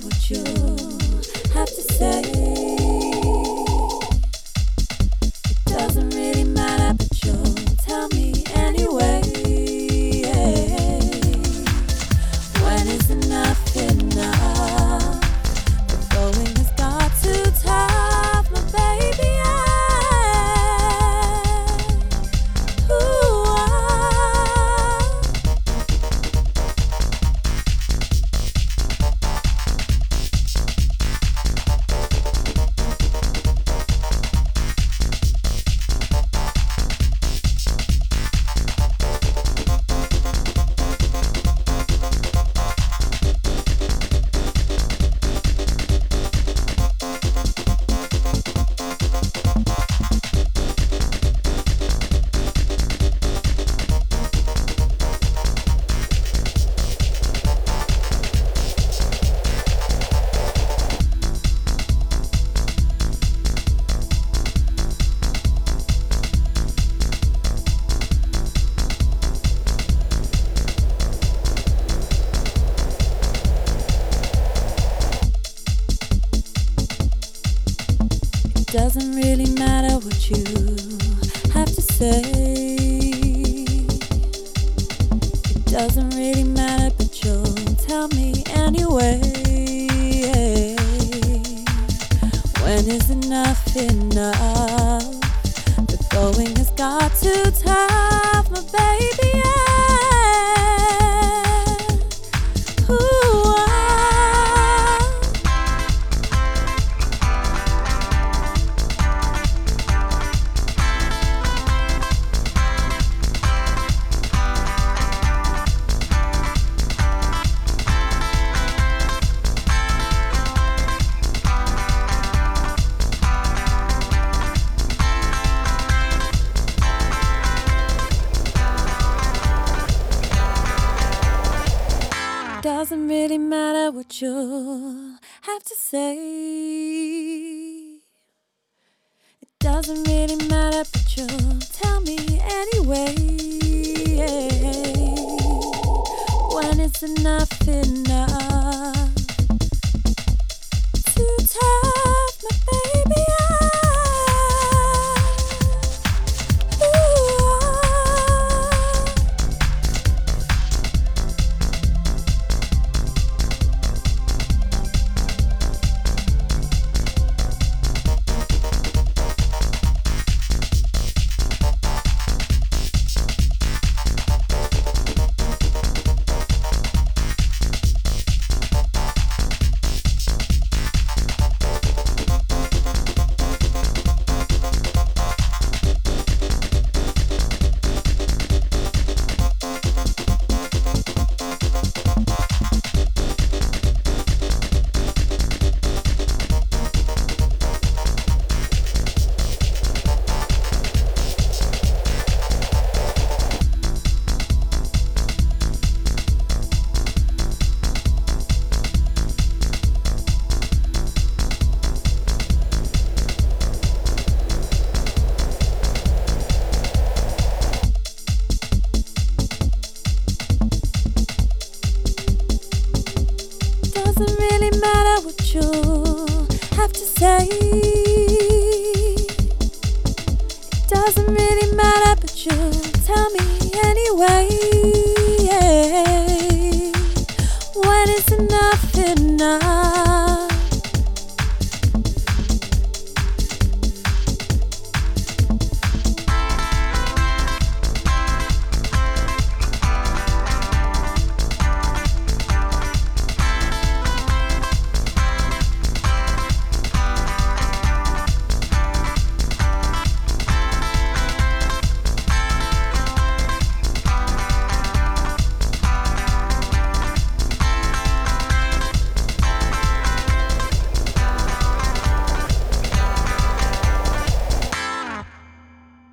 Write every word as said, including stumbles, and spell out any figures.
what you have to say. It doesn't really matter, but you'll tell me anyway. When is enough enough? The going has got too tough, my baby. Doesn't really matter what you have to say. It doesn't really matter, but you'll tell me anyway. When is enough enough? The going has got too tough, my baby. Ooh, doesn't really matter what you have to say. It doesn't really matter, but you'll tell me anyway. When it's enough enough? Too tough, my baby. Doesn't really matter what you have to say. It doesn't really matter, but you tell me anyway. When is enough enough?